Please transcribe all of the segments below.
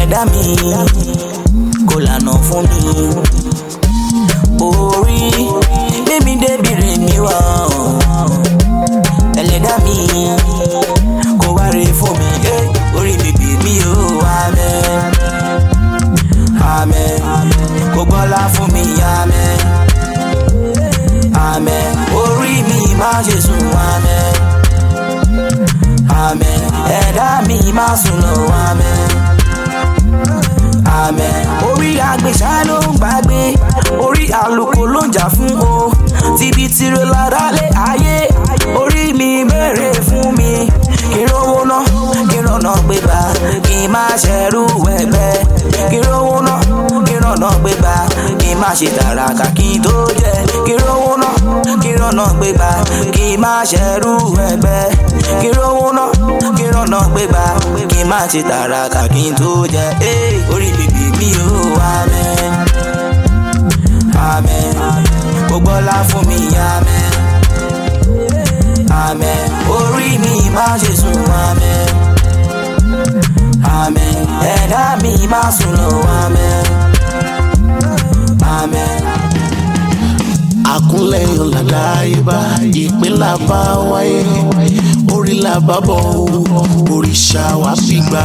ẹ̀dá mi kò lànà fún mi. Orí mímí débi rè mí wá ẹlẹ́dá mi kò wá rè fún mi. Orí mi bì mí o, amen amen, kò gbọ́lá fún mi, amen amen. Orí mi má ṣe sùn, amen amen. Ẹ̀dá mi má sùn lọ, amen amen. Orí àgbèsà ló ń gbàgbé, orí àlùkò ló ń jà fún o. Tìbí tìrẹ lára lé ayé, orí mi béèrè fún mi. Kí rówó ná, kí rọ̀nà gbé bá, kí má ṣẹrú ẹgbẹ́. Kí rówó ná, kí rọ̀nà gbé bá, kí má ṣe tàràkà kí tó jẹ. Kí rówó ná, kí rọ̀nà gbé bá, kí má ṣẹrú ẹgbẹ́. Kí rówó ná, kí rọ̀nà gbé bá, kí má ṣe tàràkà kí tó jẹ. Orí mi bì mí o, amen amen, kò gbọ́lá fún mi, amen amen. Orí mi má ṣe sùn, amen amen. Ẹ̀dá mi má sùn lọ, amen amen. Àkúnlẹ̀ ọ̀làdá ibà ìpín làbá wáyé, orí làbá bọ̀ òrìṣà wá fi gbà.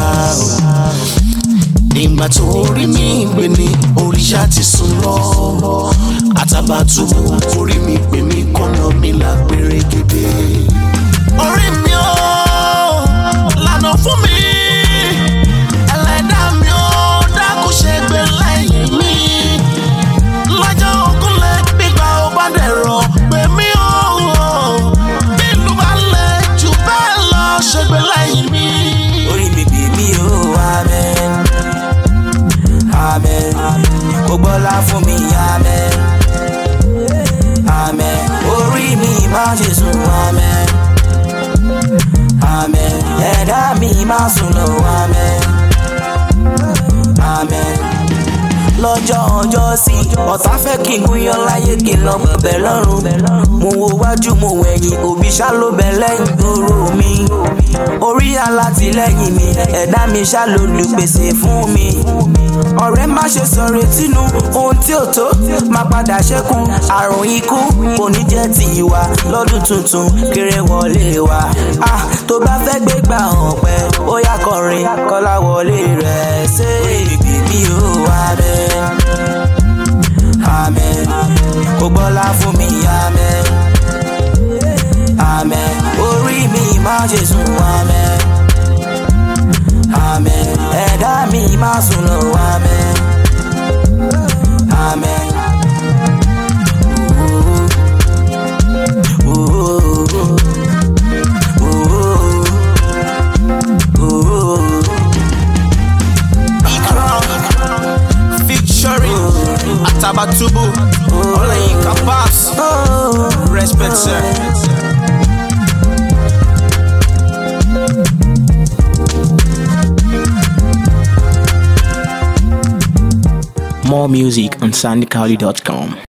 Nígbà tó rí mi gbé ní òrìṣà ti sùn lọ, Àtàbàtúbú orí mi pè mí kọ́nà mi là pérégedé. Orí mi ó lànà fún mi, ẹlẹ́dá mi ó dákun ṣe gbé lẹ́yìn mi. Lọ́jọ́ ògúnlẹ̀ gbígbà ó bá dẹ̀rọ̀ pè mí ó, nínú balẹ̀ jù bẹ́ẹ̀ lọ ṣe gbé lẹ́yìn mi. Orí mi bì mí o, amen amen, kò gbọ́lá fún mi, amen amen. Orí mi má ṣe sùn, amen amen. Ẹ̀dá mi má sùn lọ, amen amen. Lọ́jọ́ ọjọ́ sí ọ̀tá fẹ́ kí n gúnyán láyé, kí n lọ bẹ̀bẹ̀ lọ́rùn. Mo wo wájú mo wẹ̀yìn, òbí ṣá ló bẹ̀ lẹ́yìn oró mi. Orí alátìlẹ́yìn mi, ẹ̀dá mi ṣá lolùpèsè fún mi. Ọ̀rẹ́ má ṣe sọ̀rọ̀ tínú, ohun tí ò tó máa padà ṣẹ́kù. Àrùn ikú kò ní jẹ́ ti ìwà lọ́dún tuntun kéré wọlé wa. Tó bá fẹ́ gbégbá ọ̀pẹ ó yá kọrin kọ́lá wọlé rẹ̀ ṣe. Bèbí mi ò wá bẹ́ẹ̀, amen, kò gbọ́lá fún mi, amen amen. Orí mi má ṣe sùn, amen amen. Ẹ̀dá mi má sùn lọ, amen amen. Featuring Àtàbàtúbú, Olayinka Babs. Respect, sir. More music on sandycali.com.